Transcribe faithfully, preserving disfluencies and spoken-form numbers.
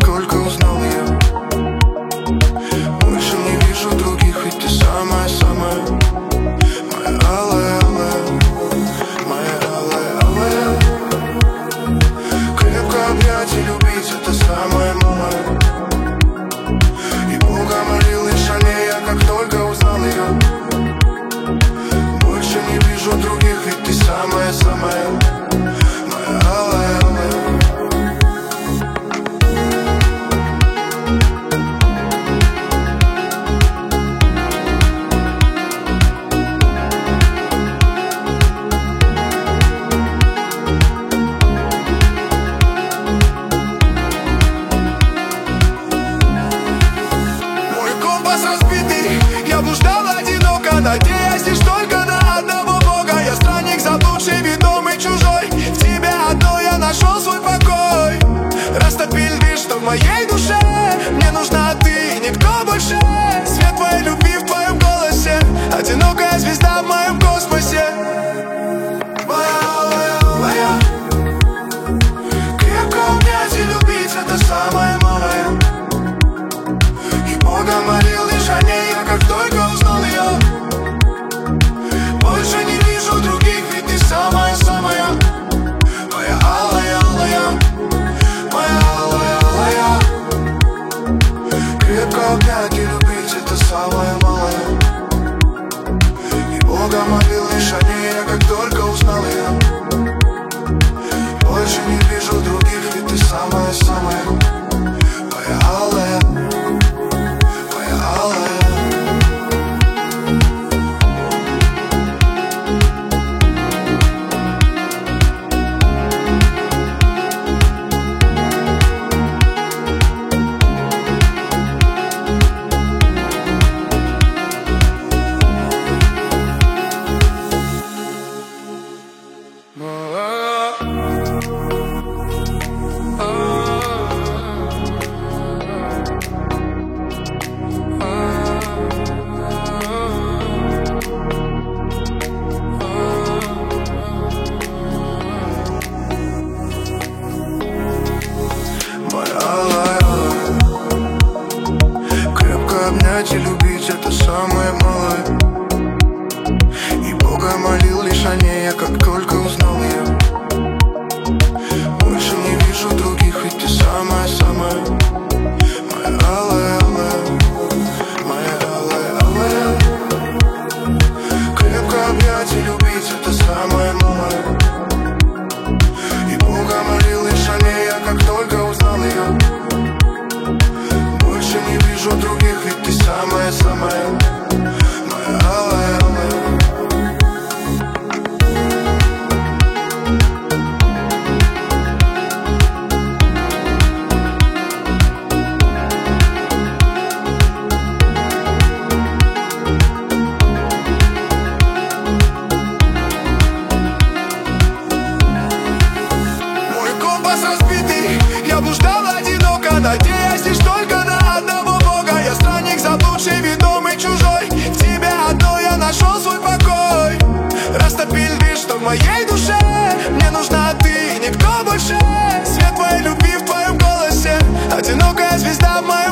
только узнал ее. Больше не вижу других, ведь ты самая-самая, моя алая-алая, моя алая-алая. Крепко обнять и любить — это самое малое. И Бога молил лишь о ней, я как только узнал ее. Больше не вижу других, ведь ты самая-самая, моя алая-алая. Я блуждал одиноко, надеясь лишь только на одного Бога. Я странник, заблудший, ведомый чужой. В тебе одной я нашел свой покой. Растопил лишь, что в моей душе. Мне нужна ты, никто больше. Свет твоей любви в твоем голосе. Одинокая звезда в моем космосе. Моя алая-алая. Крепко обнять и любить — это самое малое. И Бога молил лишь о ней, я как только узнал ее. Больше не вижу других, ведь ты самая-самая, моя алая-алая, моя алая-алая. Крепко обнять и любить — это самое малое. И Бога молил лишь о ней, я как только узнал ее. Больше не вижу других, ведь ты самая-самая, моя алая, моя алая. И любить — это самое малое. И Бога молил лишь о ней, я как только узнал ее. Больше не вижу других, ведь ты самая-самая, моя алая-алая, моя алая-алая. Крепко обнять и любить — это самое малое. И Бога молил лишь о ней, я как только узнал ее. Больше не вижу других, ведь ты самая-самая, моя алая-алая. Мой компас разбитый, я блуждал одиноко, надеясь лишь только на одного Бога. Я странник, заблудший, ведомый чужой. В тебе одной я нашел свой покой. Растопил лишь, что в моей душе. Мне нужна ты, никто больше. Свет твоей любви в твоем голосе. Одинокая звезда в моем